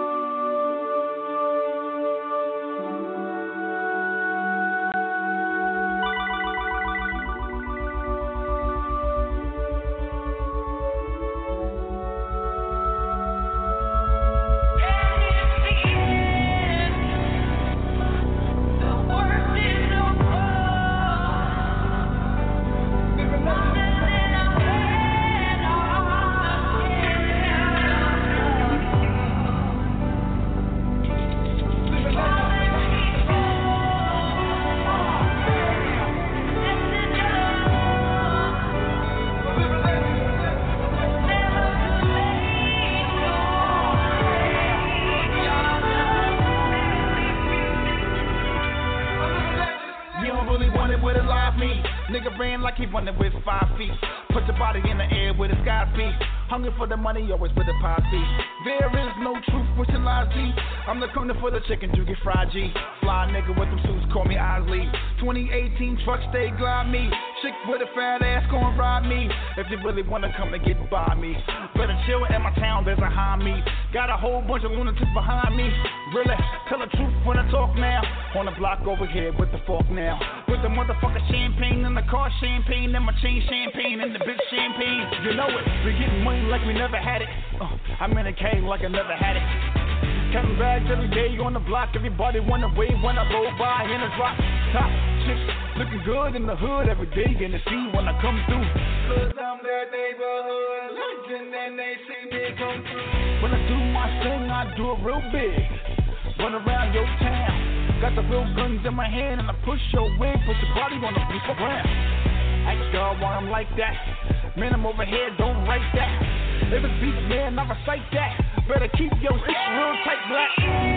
Like he running with five feet. Put your body in the air with a sky speed. Hungry for the money, always with a pie seed. There is no truth, which your lies G. I'm the corner for the chicken, you get fried G. Fly nigga with them suits, call me Osley. twenty eighteen truck, stay glide me. Chick with a fat ass, gon' ride me. If you really wanna come and get by me, better chill in my town, there's a high me. Got a whole bunch of lunatics behind me. Really, tell the truth when I talk now. On the block over here with the fork now. With the motherfucker champagne in the car, champagne in my chain, champagne in the bitch, champagne. You know it, we getting money like we never had it. Uh, I'm in a cave like I never had it. Counting bags every day on the block. Everybody wanna wave when I roll by in a drop top. Chicks looking good in the hood every day. Gonna see when I come through. Cause I'm that neighborhood legend and they see me come through. When I do my thing, I do it real big. Run around your town. Got the real guns in my hand and I push your way. Put your body on the piece of ground. Ask God why I'm like that. Man, I'm over here, don't write that. If it's beat, man, I recite that. Better keep your shit real tight, black.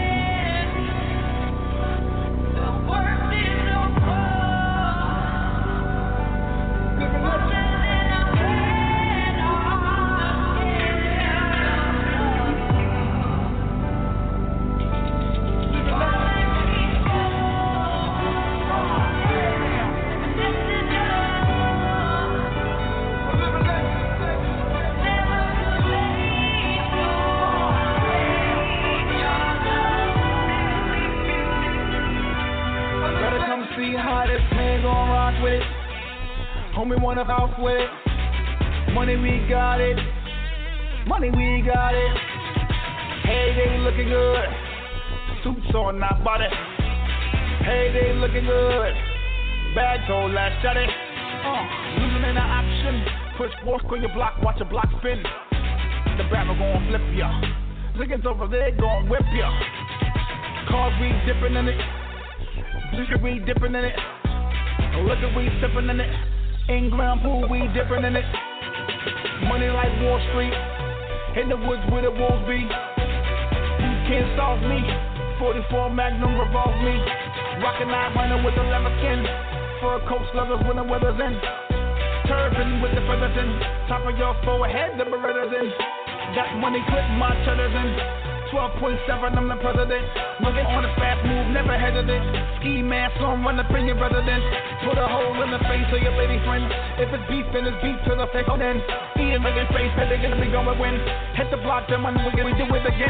See how this man gon' rock with it. Homie wanna house with it. Money we got it. Money we got it. Hey, they looking good. Suits on, not body. Hey, they looking good. Bags on, last shot it. Uh, losing in the option. Push force on your block, watch your block spin. The barrel gon' flip ya. Niggas over there gon' whip ya. Cars we dipping in it. Liquor we dipping in it. Liquor we sipping in it. In-ground pool we dipping in it. Money like Wall Street. In the woods where the wolves be. You can't solve me. forty-four Magnum revolves me. Rockin' nine hundred with the leather skin. Fur coats, leathers when the weather's in. Turban with the feathers in. Top of your forehead, the Berettas in. Got money, clip my cheddars in. twelve point seven, I'm the president. Looking on a fast move, never hesitant. Ski mask on, run up in your residence. Put a hole in the face of your lady friend. If it's beef, then it's beef to the face. Oh, then Ian make his face, they're gonna be going win. Hit the block, then when we gonna do it again.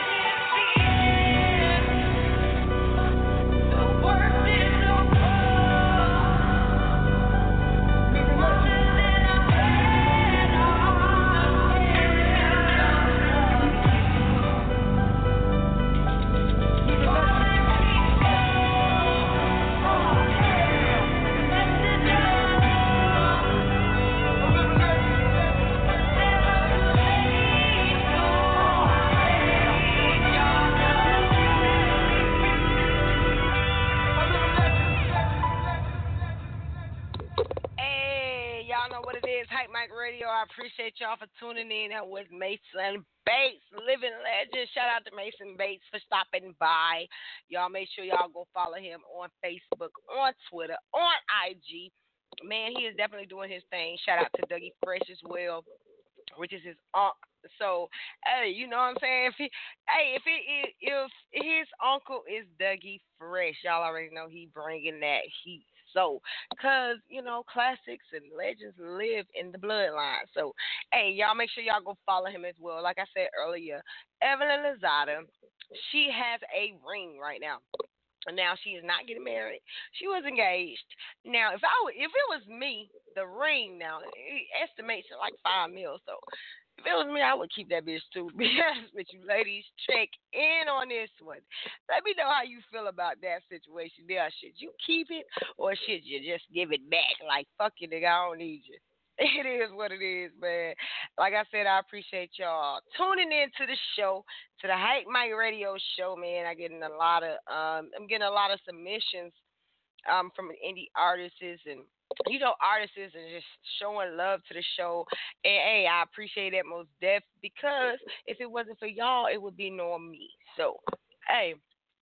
I appreciate y'all for tuning in. That was Mason Bates, living legend. Shout out to Mason Bates for stopping by. Y'all make sure y'all go follow him on Facebook, on Twitter, on I G. Man, he is definitely doing his thing. Shout out to Dougie Fresh as well, which is his uncle. So, hey, you know what I'm saying? If he, hey, if it, if his uncle is Dougie Fresh, y'all already know he bringing that heat. So, because, you know, classics and legends live in the bloodline. So, hey, y'all make sure y'all go follow him as well. Like I said earlier, Evelyn Lozada, she has a ring right now. Now, she is not getting married. She was engaged. Now, if I would, if it was me, the ring now, it estimates at like five mil. So, if it was me, I would keep that bitch too. Be honest with you, ladies. Check in on this one. Let me know how you feel about that situation there. Should you keep it or should you just give it back? Like, fuck you, nigga, I don't need you. It is what it is, man. Like I said, I appreciate y'all tuning in to the show, to the Hype Mike Radio show, man. I'm getting a lot of, um, I'm getting a lot of submissions um, from indie artists and, you know, artists and just showing love to the show. And, hey, I appreciate that most def because if it wasn't for y'all, it would be no me. So, hey,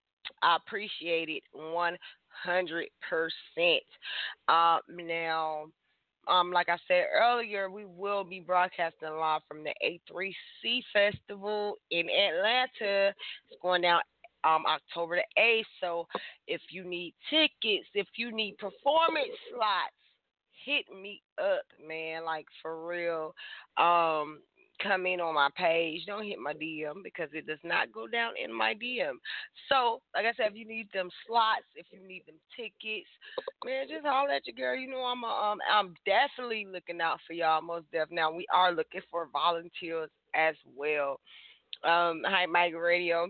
I appreciate it one hundred percent. Uh, now, um, like I said earlier, we will be broadcasting live from the A three C Festival in Atlanta. It's going down Um, October the eighth. So if you need tickets, if you need performance slots, hit me up, man. Like, for real. Um, come in on my page. Don't hit my D M because it does not go down in my D M. So, like I said, if you need them slots, if you need them tickets, man, just holler at your girl. You know, I'm a, um, I'm definitely looking out for y'all, most definitely. Now, we are looking for volunteers as well. Um, Hi, Mike Radio.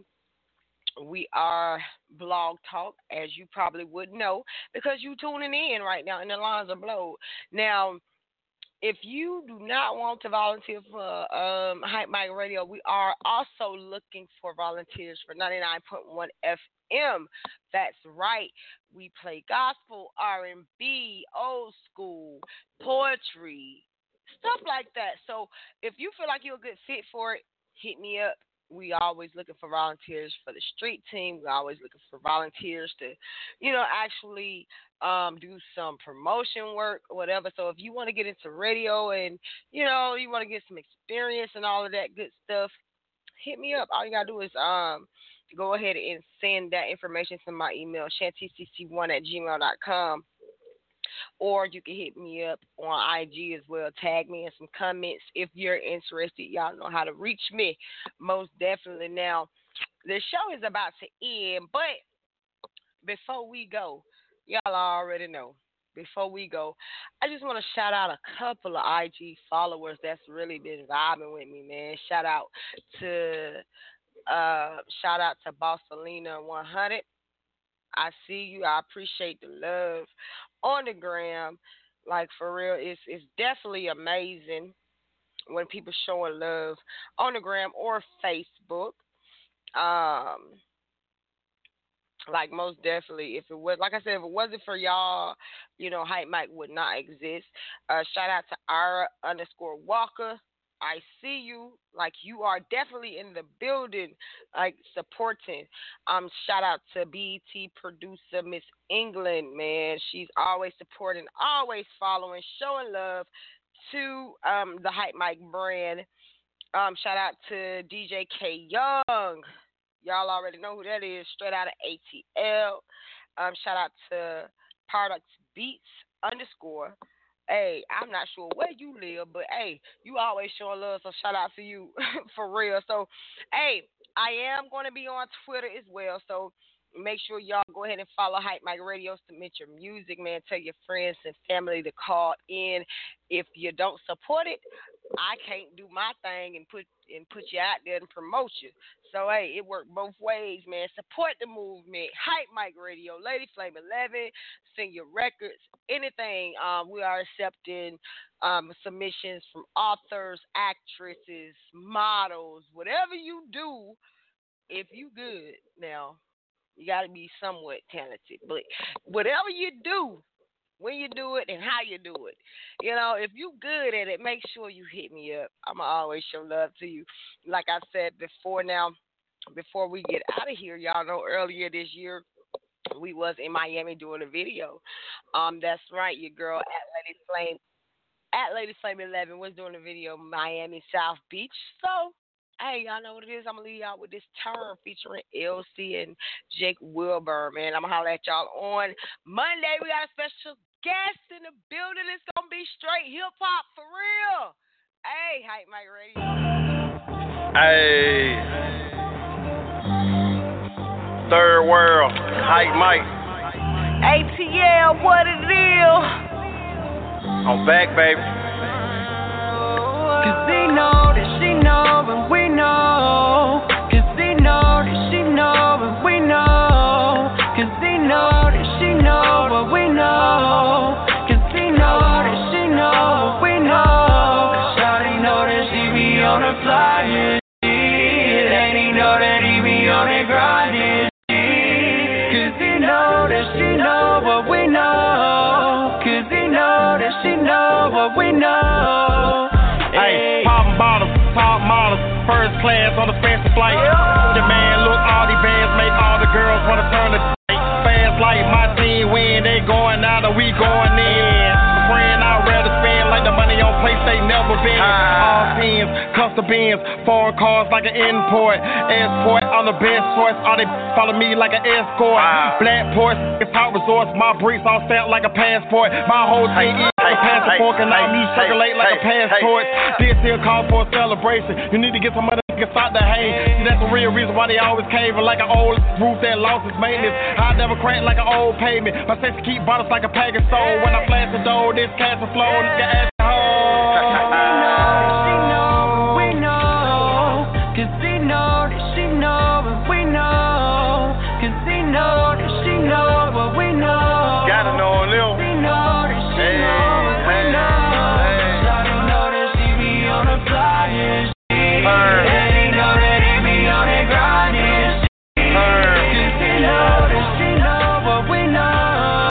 We are Blog Talk, as you probably would know, because you tuning in right now and the lines are blowed. Now, if you do not want to volunteer for um, Hype Mike Radio, we are also looking for volunteers for ninety-nine point one F M. That's right. We play gospel, R and B, old school, poetry, stuff like that. So if you feel like you're a good fit for it, hit me up. we always looking for volunteers for the street team. We're always looking for volunteers to, you know, actually um, do some promotion work or whatever. So if you want to get into radio and, you know, you want to get some experience and all of that good stuff, hit me up. All you got to do is um, go ahead and send that information to my email, shanty c c one at gmail dot com. Or you can hit me up on I G as well. Tag me in some comments if you're interested. Y'all know how to reach me. Most definitely. Now, the show is about to end, but before we go, y'all already know. Before we go, I just want to shout out a couple of I G followers that's really been vibing with me, man. Shout out to uh, shout out to Bossalina one hundred. I see you. I appreciate the love on the gram. Like, for real, it's it's definitely amazing when people showing love on the gram or Facebook. Um, like, most definitely, if it was, like I said, if it wasn't for y'all, you know, Hype Mike would not exist. Uh, shout out to Ira underscore Walker. I see you. Like, you are definitely in the building, like, supporting. Um, shout out to B E T producer Miss England, man. She's always supporting, always following, showing love to um the Hype Mike brand. Um, shout out to D J K Young. Y'all already know who that is. Straight out of A T L. Um, shout out to Products Beats underscore. Hey, I'm not sure where you live, but hey, you always showing love, so shout out to you for real. So, hey, I am going to be on Twitter as well, so make sure y'all go ahead and follow Hype Mike Radio, submit your music, man. Tell your friends and family to call in. If you don't support it, I can't do my thing and put and put you out there and promote you. So, hey, it worked both ways, man. Support the movement. Hype Mike Radio, Lady Flame eleven, sing your records, anything. Um, we are accepting um, submissions from authors, actresses, models, whatever you do. If you good, now, you got to be somewhat talented. But whatever you do, when you do it and how you do it, you know, if you good at it, make sure you hit me up. I'm going to always show love to you. Like I said before now, before we get out of here, y'all know earlier this year, we was in Miami doing a video. Um, That's right, your girl at Lady Flame, at Lady Flame eleven was doing a video Miami South Beach. So, hey, y'all know what it is. I'm going to leave y'all with this turn featuring L C and Jake Wilburn, man. I'm going to holler at y'all on Monday. We got a special guest in the building. It's going to be straight hip-hop for real. Hey, Hype Mike Radio. Hey. Third World, Hype Mike. A T L, what it is? I'm back, baby. Cause they know that she know and we know. Cause they know that she know and we know. Cause they know that she know what we know. Cause they know that she know what we know. Cause Shawty know that she be on the fly and shit. And he know that he be on the grind and shit. Cause he know that she know what we know. Cause he know that she know what we know. Hey, poppin' bottles, top models, first class on the fancy flight. Your man look, all these bands make all the girls wanna turn the fast like my team win. They going out and we going in. Friend, I'd rather spend like the money on place they never been. All pins, custom bins, foreign cars like an import. Escort, I'm the best choice. All they follow me like an escort. Black ports, it's hot resorts. My bricks all stamped like a passport. My whole team is like a passport, and now me circulate like a passport. This here call for a celebration. You need to get some money to start the hang. See, that's the real reason why they always caving like an old roof that lost its maintenance. I never crack like an old pavement. My sex keep bottles like a package sold. When I flash the door, this cash will flow. Nigga ass the She know, we know. Cause they know that she know what we know. Cause they know that she know what we know. Gotta know them. They know that she know what we know. Shawty know that she be on the fly and